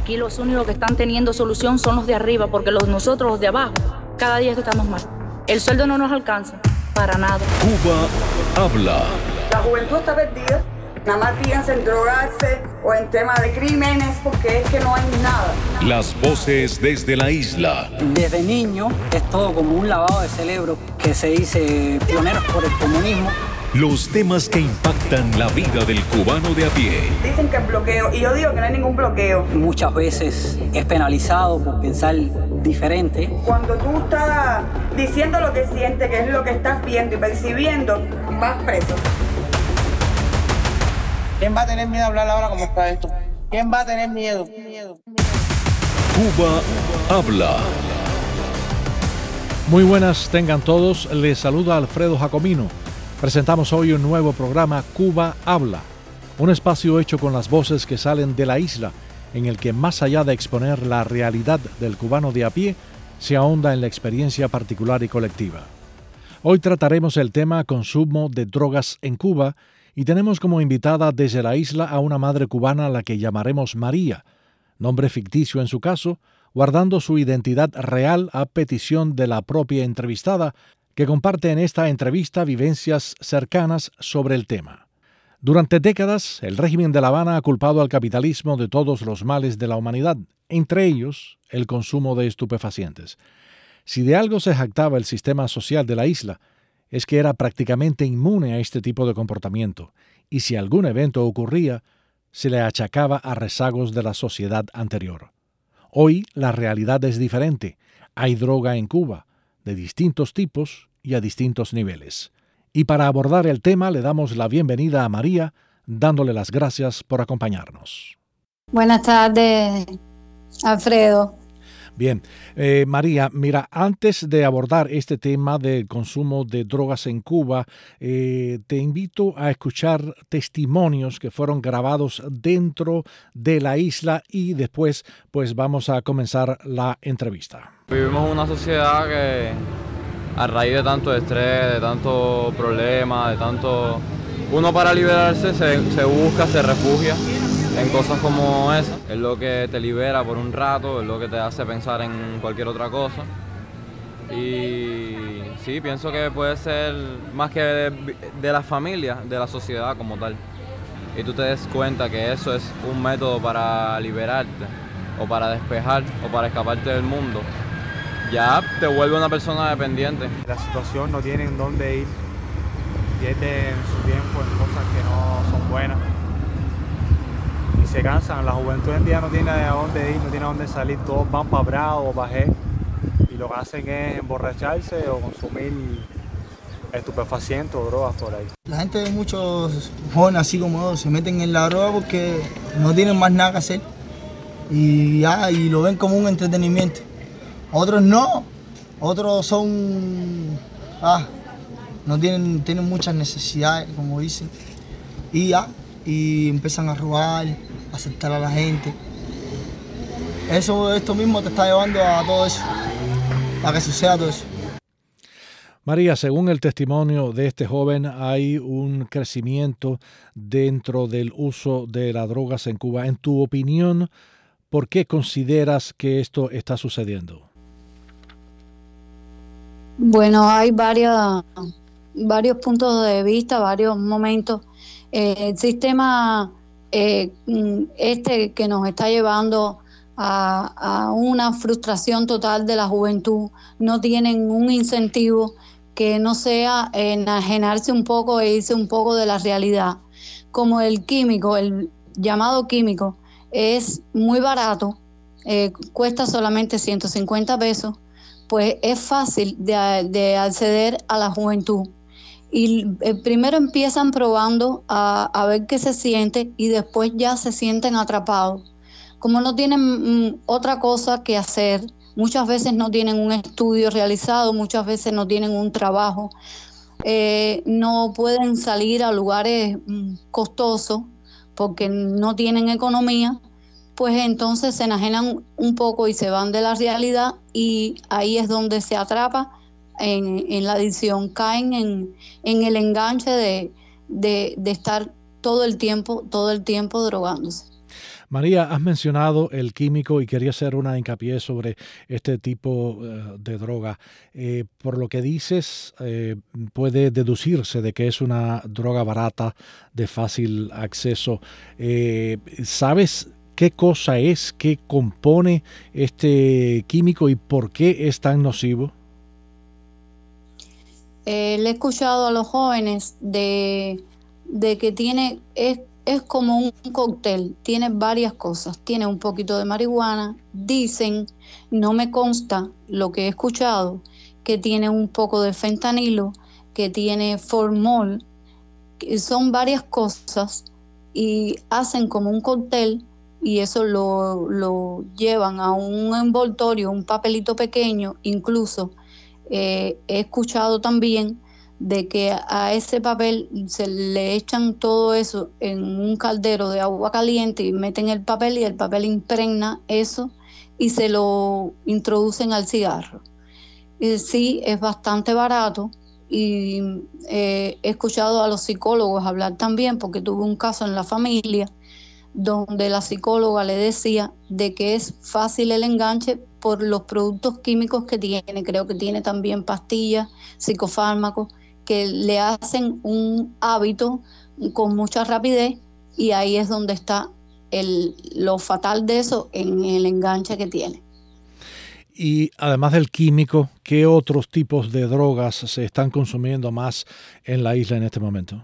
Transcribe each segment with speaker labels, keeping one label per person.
Speaker 1: Aquí los únicos que están teniendo solución son los de arriba, porque nosotros, los de abajo, cada día estamos mal. El sueldo no nos alcanza, para nada.
Speaker 2: Cuba habla.
Speaker 3: La juventud está perdida. Nada más piensa en drogarse o en temas de crímenes porque es que no hay nada.
Speaker 2: Las voces desde la isla.
Speaker 4: Desde niño es todo como un lavado de cerebro que se dice pioneros por el comunismo.
Speaker 2: Los temas que impactan la vida del cubano de a pie.
Speaker 3: Dicen que es bloqueo y yo digo que no hay ningún bloqueo.
Speaker 4: Muchas veces es penalizado por pensar diferente.
Speaker 3: Cuando tú estás diciendo lo que sientes, que es lo que estás viendo y percibiendo, vas preso.
Speaker 5: ¿Quién va a tener miedo a hablar ahora como está esto? ¿Quién va a tener miedo?
Speaker 2: Cuba habla.
Speaker 6: Muy buenas tengan todos, les saluda Alfredo Jacomino. Presentamos hoy un nuevo programa, Cuba habla, un espacio hecho con las voces que salen de la isla, en el que más allá de exponer la realidad del cubano de a pie, se ahonda en la experiencia particular y colectiva. Hoy trataremos el tema consumo de drogas en Cuba, y tenemos como invitada desde la isla a una madre cubana a la que llamaremos María, nombre ficticio en su caso, guardando su identidad real a petición de la propia entrevistada, que comparte en esta entrevista vivencias cercanas sobre el tema. Durante décadas, el régimen de La Habana ha culpado al capitalismo de todos los males de la humanidad, entre ellos el consumo de estupefacientes. Si de algo se jactaba el sistema social de la isla, es que era prácticamente inmune a este tipo de comportamiento, y si algún evento ocurría, se le achacaba a rezagos de la sociedad anterior. Hoy la realidad es diferente. Hay droga en Cuba, de distintos tipos y a distintos niveles. Y para abordar el tema le damos la bienvenida a María, dándole las gracias por acompañarnos.
Speaker 7: Buenas tardes, Alfredo.
Speaker 6: Bien, María, mira, antes de abordar este tema del consumo de drogas en Cuba, te invito a escuchar testimonios que fueron grabados dentro de la isla y después pues vamos a comenzar la entrevista.
Speaker 8: Vivimos en una sociedad que a raíz de tanto estrés, de tanto problema, de tanto... Uno para liberarse se busca, se refugia en cosas como esa. Es lo que te libera por un rato, es lo que te hace pensar en cualquier otra cosa. Y sí, pienso que puede ser más que de la familia, de la sociedad como tal. Y tú te des cuenta que eso es un método para liberarte, o para despejar, o para escaparte del mundo. Ya te vuelve una persona dependiente.
Speaker 9: La situación, no tienen dónde ir, pierden su tiempo en cosas que no son buenas. Y se cansan, la juventud en día no tiene a dónde ir, no tiene a dónde salir, todos van para Bravo o para G, y lo que hacen es emborracharse o consumir estupefacientes o drogas por ahí.
Speaker 10: La gente de muchos jóvenes así como yo se meten en la droga porque no tienen más nada que hacer y lo ven como un entretenimiento. Otros no, otros son, no tienen muchas necesidades, como dicen, y empiezan a robar, a aceptar a la gente. Esto mismo te está llevando a todo eso, a que suceda todo eso.
Speaker 6: María, según el testimonio de este joven, hay un crecimiento dentro del uso de las drogas en Cuba. En tu opinión, ¿por qué consideras que esto está sucediendo?
Speaker 7: Bueno, hay varios puntos de vista, varios momentos. El sistema que nos está llevando a una frustración total de la juventud, no tienen un incentivo que no sea enajenarse un poco e irse un poco de la realidad. Como el químico, el llamado químico, es muy barato, cuesta solamente 150 pesos, pues es fácil de acceder a la juventud. Y primero empiezan probando a ver qué se siente y después ya se sienten atrapados. Como no tienen otra cosa que hacer, muchas veces no tienen un estudio realizado, muchas veces no tienen un trabajo, no pueden salir a lugares costosos porque no tienen economía, pues entonces se enajenan un poco y se van de la realidad y ahí es donde se atrapa en la adicción, caen en el enganche de estar todo el tiempo drogándose.
Speaker 6: María, has mencionado el químico y quería hacer una hincapié sobre este tipo de droga. Por lo que dices, puede deducirse de que es una droga barata, de fácil acceso. ¿Sabes qué cosa es, qué compone este químico y por qué es tan nocivo?
Speaker 7: Le he escuchado a los jóvenes de que es como un cóctel, tiene varias cosas, tiene un poquito de marihuana, dicen, no me consta lo que he escuchado, que tiene un poco de fentanilo, que tiene formol, que son varias cosas y hacen como un cóctel y eso lo llevan a un envoltorio, un papelito pequeño, incluso he escuchado también de que a ese papel se le echan todo eso en un caldero de agua caliente y meten el papel y el papel impregna eso y se lo introducen al cigarro. Sí, es bastante barato y he escuchado a los psicólogos hablar también porque tuve un caso en la familia donde la psicóloga le decía de que es fácil el enganche por los productos químicos que tiene. Creo que tiene también pastillas, psicofármacos, que le hacen un hábito con mucha rapidez y ahí es donde está lo fatal de eso, en el enganche que tiene.
Speaker 6: Y además del químico, ¿qué otros tipos de drogas se están consumiendo más en la isla en este momento?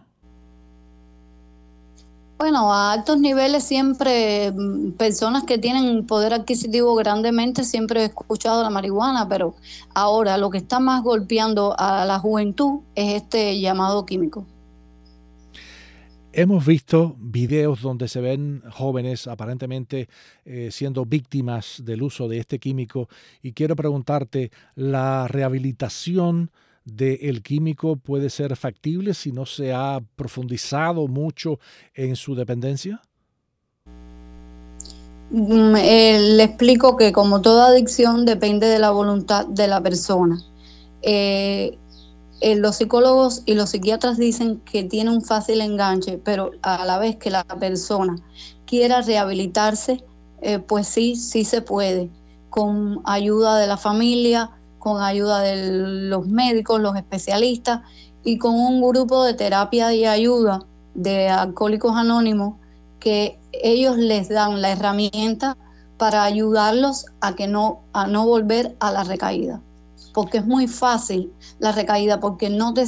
Speaker 7: Bueno, a altos niveles siempre, personas que tienen poder adquisitivo grandemente, siempre he escuchado la marihuana, pero ahora lo que está más golpeando a la juventud es este llamado químico.
Speaker 6: Hemos visto videos donde se ven jóvenes aparentemente siendo víctimas del uso de este químico y quiero preguntarte, ¿la rehabilitación del químico puede ser factible si no se ha profundizado mucho en su dependencia?
Speaker 7: Le explico que como toda adicción depende de la voluntad de la persona. Los psicólogos y los psiquiatras dicen que tiene un fácil enganche, pero a la vez que la persona quiera rehabilitarse, pues sí se puede, con ayuda de la familia, con ayuda de los médicos, los especialistas y con un grupo de terapia y ayuda de Alcohólicos Anónimos que ellos les dan la herramienta para ayudarlos a no volver a la recaída. Porque es muy fácil la recaída, porque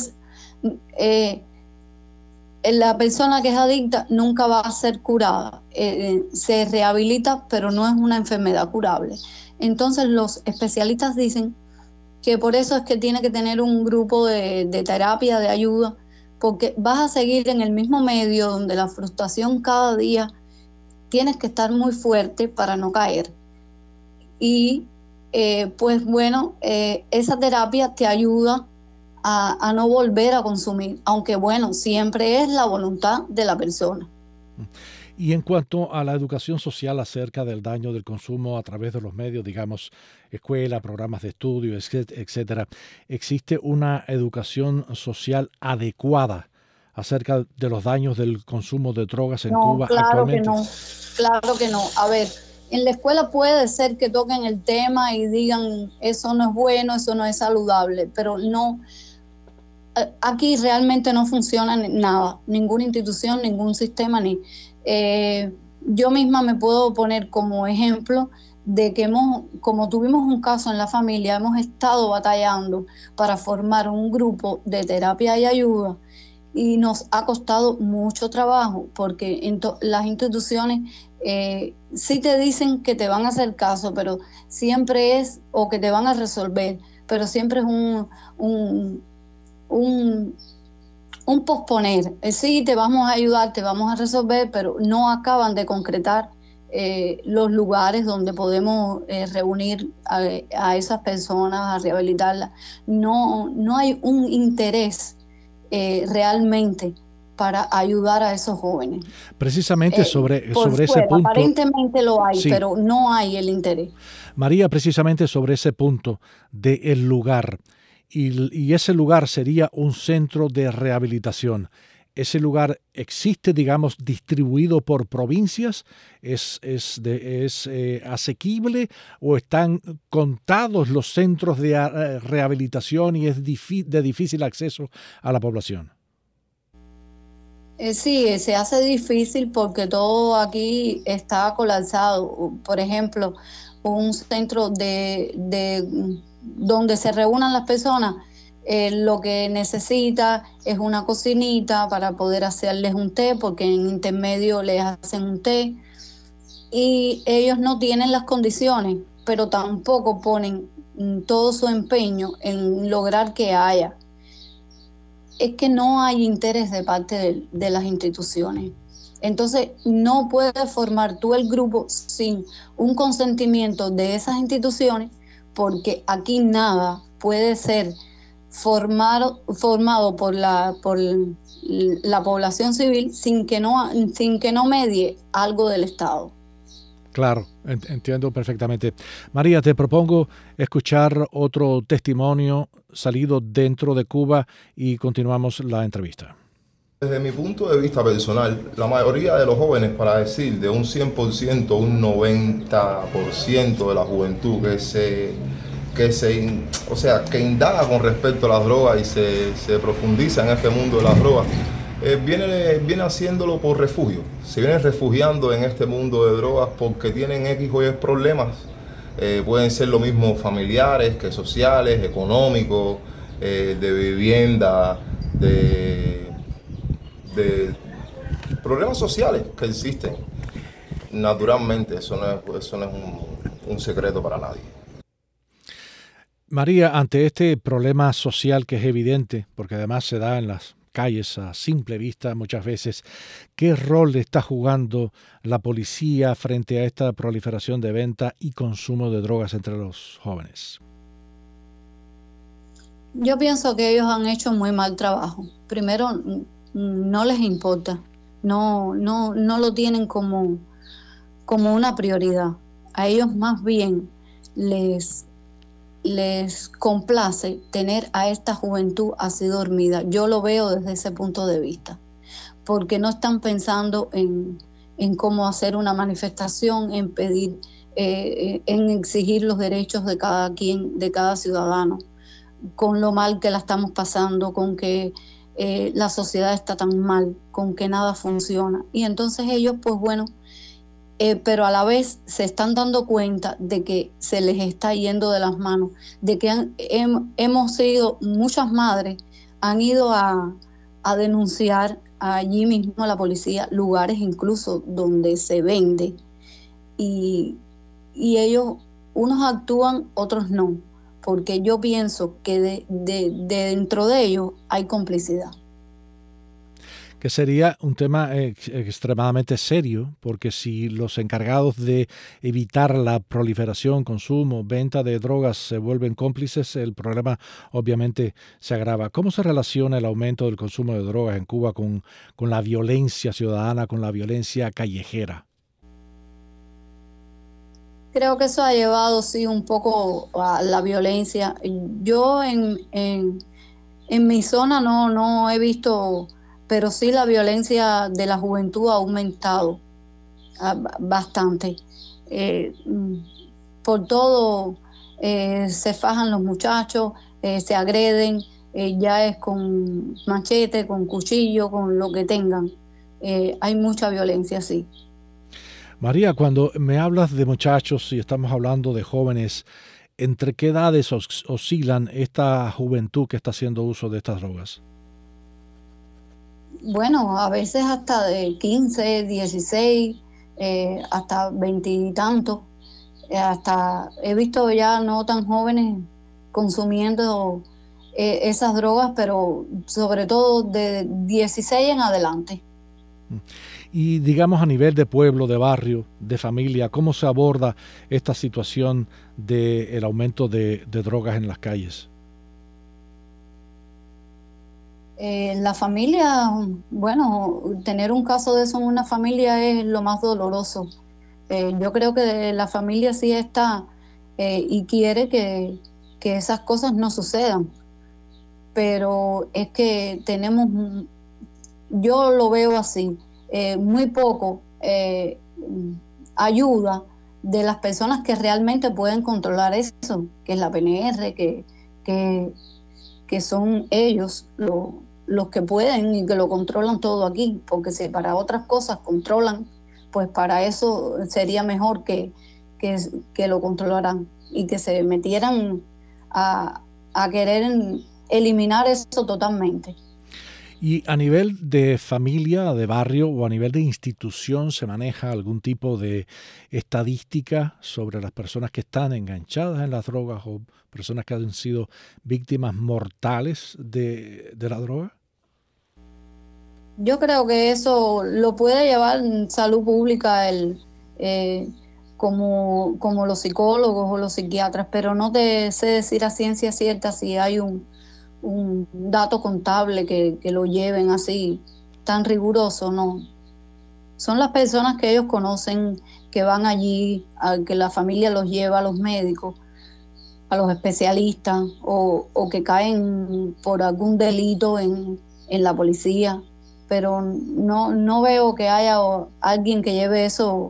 Speaker 7: la persona que es adicta nunca va a ser curada. Se rehabilita, pero no es una enfermedad curable. Entonces los especialistas dicen que por eso es que tiene que tener un grupo de terapia, de ayuda, porque vas a seguir en el mismo medio donde la frustración cada día, tienes que estar muy fuerte para no caer. Y pues bueno, esa terapia te ayuda a no volver a consumir, aunque bueno, siempre es la voluntad de la persona.
Speaker 6: Y en cuanto a la educación social acerca del daño del consumo a través de los medios, digamos, escuela, programas de estudio, etcétera, ¿existe una educación social adecuada acerca de los daños del consumo de drogas en Cuba actualmente?
Speaker 7: Claro que no. A ver, en la escuela puede ser que toquen el tema y digan eso no es bueno, eso no es saludable, pero no. Aquí realmente no funciona nada, ninguna institución, ningún sistema, yo misma me puedo poner como ejemplo de que como tuvimos un caso en la familia, hemos estado batallando para formar un grupo de terapia y ayuda y nos ha costado mucho trabajo porque las instituciones sí te dicen que te van a hacer caso, pero siempre es, o que te van a resolver, pero siempre es un posponer. Sí, te vamos a ayudar, te vamos a resolver, pero no acaban de concretar los lugares donde podemos reunir a esas personas, a rehabilitarlas. No hay un interés realmente para ayudar a esos jóvenes.
Speaker 6: Precisamente sobre ese punto.
Speaker 7: Aparentemente lo hay,
Speaker 6: sí,
Speaker 7: pero no hay el interés.
Speaker 6: María, precisamente sobre ese punto del lugar. Y ese lugar sería un centro de rehabilitación. ¿ese lugar existe, digamos, distribuido por provincias? ¿Es asequible o están contados los centros de rehabilitación y es de difícil acceso a la población?
Speaker 7: Sí, se hace difícil porque todo aquí está colapsado. Por ejemplo, un centro de donde se reúnan las personas, lo que necesita es una cocinita para poder hacerles un té, porque en intermedio les hacen un té, y ellos no tienen las condiciones, pero tampoco ponen todo su empeño en lograr que haya. Es que no hay interés de parte de las instituciones. Entonces, no puedes formar tú el grupo sin un consentimiento de esas instituciones, porque aquí nada puede ser formado por la población civil sin que no medie algo del Estado.
Speaker 6: Claro, entiendo perfectamente. María, te propongo escuchar otro testimonio salido dentro de Cuba y continuamos la entrevista.
Speaker 11: Desde mi punto de vista personal, la mayoría de los jóvenes, para decir de un 100%, un 90% de la juventud que indaga con respecto a las drogas y se profundiza en este mundo de las drogas, viene haciéndolo por refugio. Se vienen refugiando en este mundo de drogas porque tienen X o Y problemas. Pueden ser lo mismo familiares que sociales, económicos, de vivienda, de problemas sociales que existen. Naturalmente, eso no es un secreto para nadie.
Speaker 6: María, ante este problema social que es evidente, porque además se da en las calles a simple vista muchas veces, ¿qué rol está jugando la policía frente a esta proliferación de venta y consumo de drogas entre los jóvenes?
Speaker 7: Yo pienso que ellos han hecho muy mal trabajo. Primero, no les importa, no lo tienen como una prioridad. A ellos más bien les complace tener a esta juventud así dormida. Yo lo veo desde ese punto de vista, porque no están pensando en cómo hacer una manifestación, en pedir, en exigir los derechos de cada quien, de cada ciudadano, con lo mal que la estamos pasando, con que la sociedad está tan mal, con que nada funciona. Y entonces ellos, pues bueno, pero a la vez se están dando cuenta de que se les está yendo de las manos, de que hemos sido, muchas madres han ido a denunciar allí mismo a la policía, lugares incluso donde se vende, y ellos, unos actúan, otros no, porque yo pienso que de dentro de ellos hay complicidad.
Speaker 6: Que sería un tema extremadamente serio, porque si los encargados de evitar la proliferación, consumo, venta de drogas se vuelven cómplices, el problema obviamente se agrava. ¿Cómo se relaciona el aumento del consumo de drogas en Cuba con la violencia ciudadana, con la violencia callejera?
Speaker 7: Creo que eso ha llevado, sí, un poco a la violencia. Yo en mi zona no he visto, pero sí la violencia de la juventud ha aumentado bastante. Por todo se fajan los muchachos, se agreden, ya es con machete, con cuchillo, con lo que tengan. Hay mucha violencia, sí.
Speaker 6: María, cuando me hablas de muchachos y estamos hablando de jóvenes, ¿entre qué edades oscilan esta juventud que está haciendo uso de estas drogas?
Speaker 7: Bueno, a veces hasta de 15, 16, hasta 20 y tantos. Hasta he visto ya no tan jóvenes consumiendo esas drogas, pero sobre todo de 16 en adelante.
Speaker 6: Y digamos a nivel de pueblo, de barrio, de familia, ¿cómo se aborda esta situación del aumento de drogas en las calles?
Speaker 7: La familia, bueno, tener un caso de eso en una familia es lo más doloroso. Yo creo que la familia sí está y quiere que esas cosas no sucedan, pero es que tenemos yo lo veo así, muy poco ayuda de las personas que realmente pueden controlar eso, que es la PNR, que son ellos los que pueden y que lo controlan todo aquí, porque si para otras cosas controlan, pues para eso sería mejor que lo controlaran y que se metieran a querer eliminar eso totalmente.
Speaker 6: ¿Y a nivel de familia, de barrio o a nivel de institución se maneja algún tipo de estadística sobre las personas que están enganchadas en las drogas o personas que han sido víctimas mortales de la droga?
Speaker 7: Yo creo que eso lo puede llevar salud pública como los psicólogos o los psiquiatras, pero no te sé decir a ciencia cierta si hay un dato contable que lo lleven así tan riguroso, no. Son las personas que ellos conocen, que van allí, que la familia los lleva a los médicos, a los especialistas, o que caen por algún delito en la policía, pero no veo que haya alguien que lleve eso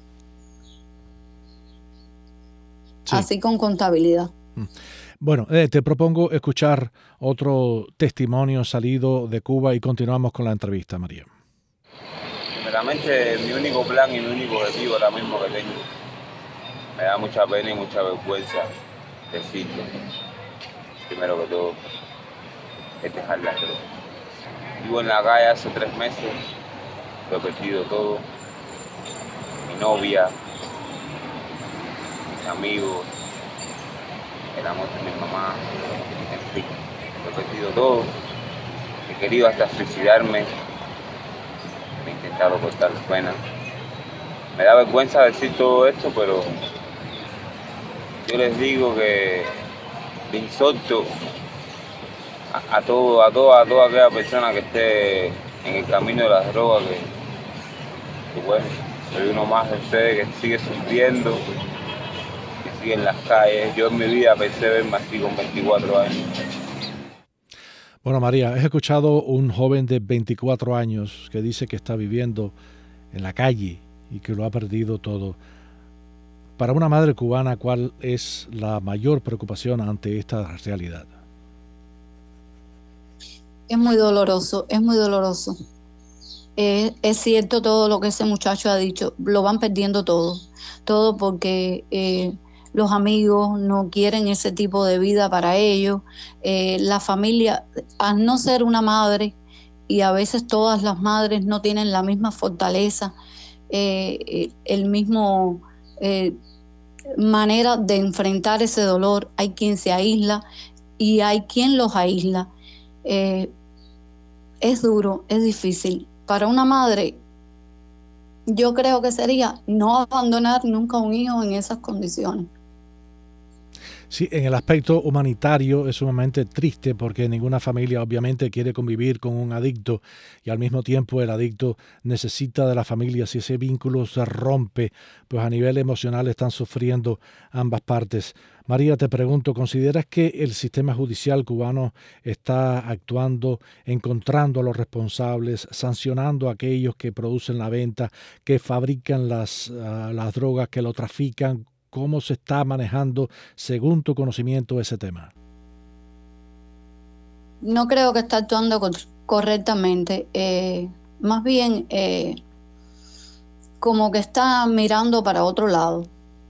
Speaker 7: así con contabilidad.
Speaker 6: Bueno, te propongo escuchar otro testimonio salido de Cuba y continuamos con la entrevista, María.
Speaker 12: Primeramente, mi único plan y mi único objetivo ahora mismo que tengo, me da mucha pena y mucha vergüenza decirlo, primero que todo, es dejar la droga. Vivo en la calle hace 3 meses, lo he perdido todo, mi novia, mis amigos, el amor de mi mamá, en fin, lo he perdido todo, he querido hasta suicidarme, he intentado cortar las penas. Me da vergüenza decir todo esto, pero yo les digo que le exhorto a toda aquella persona que esté en el camino de las drogas, que bueno, soy uno más de ustedes que sigue sufriendo, en las calles. Yo en mi vida pensé verme así con 24 años.
Speaker 6: Bueno, María, he escuchado un joven de 24 años que dice que está viviendo en la calle y que lo ha perdido todo. Para una madre cubana, ¿cuál es la mayor preocupación ante esta realidad?
Speaker 7: Es muy doloroso, es muy doloroso. Es cierto todo lo que ese muchacho ha dicho, lo van perdiendo todo porque los amigos no quieren ese tipo de vida para ellos, la familia, al no ser una madre, y a veces todas las madres no tienen la misma fortaleza, el mismo manera de enfrentar ese dolor. Hay quien se aísla y hay quien los aísla. Es duro, es difícil. Para una madre, yo creo que sería no abandonar nunca a un hijo en esas condiciones.
Speaker 6: Sí, en el aspecto humanitario es sumamente triste porque ninguna familia obviamente quiere convivir con un adicto y al mismo tiempo el adicto necesita de la familia. Si ese vínculo se rompe, pues a nivel emocional están sufriendo ambas partes. María, te pregunto, ¿consideras que el sistema judicial cubano está actuando, encontrando a los responsables, sancionando a aquellos que producen la venta, que fabrican las drogas, que lo trafican? ¿Cómo se está manejando, según tu conocimiento, ese tema?
Speaker 7: No creo que está actuando correctamente. Más bien, como que está mirando para otro lado.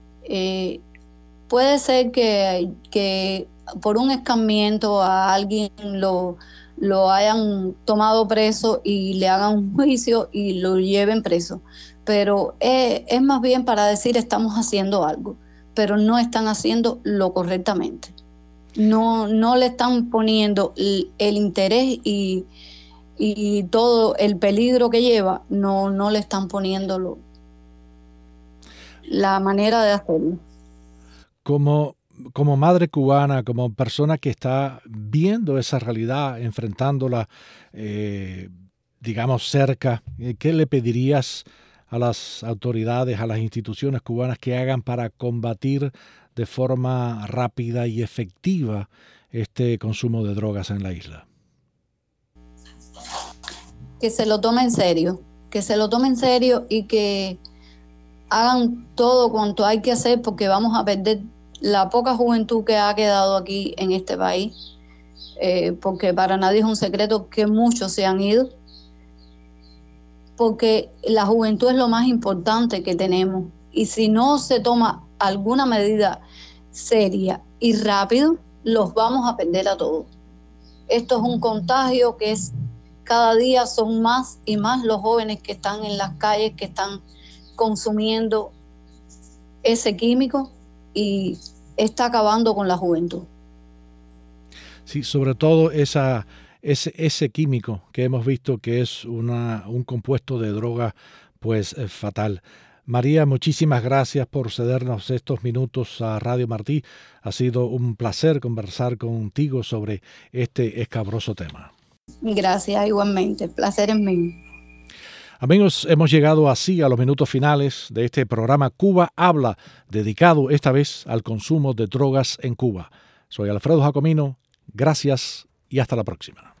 Speaker 7: Puede ser que por un escarmiento a alguien lo hayan tomado preso y le hagan un juicio y lo lleven preso. Pero es más bien para decir estamos haciendo algo, pero no están haciendo lo correctamente. No le están poniendo el interés y todo el peligro que lleva, no le están poniendo la manera de hacerlo.
Speaker 6: Como madre cubana, como persona que está viendo esa realidad, enfrentándola, digamos, cerca, ¿qué le pedirías a las autoridades, a las instituciones cubanas que hagan para combatir de forma rápida y efectiva este consumo de drogas en la isla?
Speaker 7: que se lo tome en serio, y que hagan todo cuanto hay que hacer, porque vamos a perder la poca juventud que ha quedado aquí en este país, porque para nadie es un secreto que muchos se han ido, porque la juventud es lo más importante que tenemos, y si no se toma alguna medida seria y rápido, los vamos a perder a todos. Esto es un contagio que es cada día, son más y más los jóvenes que están en las calles, que están consumiendo ese químico, y está acabando con la juventud.
Speaker 6: Sí, sobre todo ese químico que hemos visto que es un compuesto de droga pues fatal. María, muchísimas gracias por cedernos estos minutos a Radio Martí. Ha sido un placer conversar contigo sobre este escabroso tema.
Speaker 7: Gracias, igualmente. El placer es mío.
Speaker 6: Amigos, hemos llegado así a los minutos finales de este programa Cuba Habla, dedicado esta vez al consumo de drogas en Cuba. Soy Alfredo Jacomino. Gracias y hasta la próxima.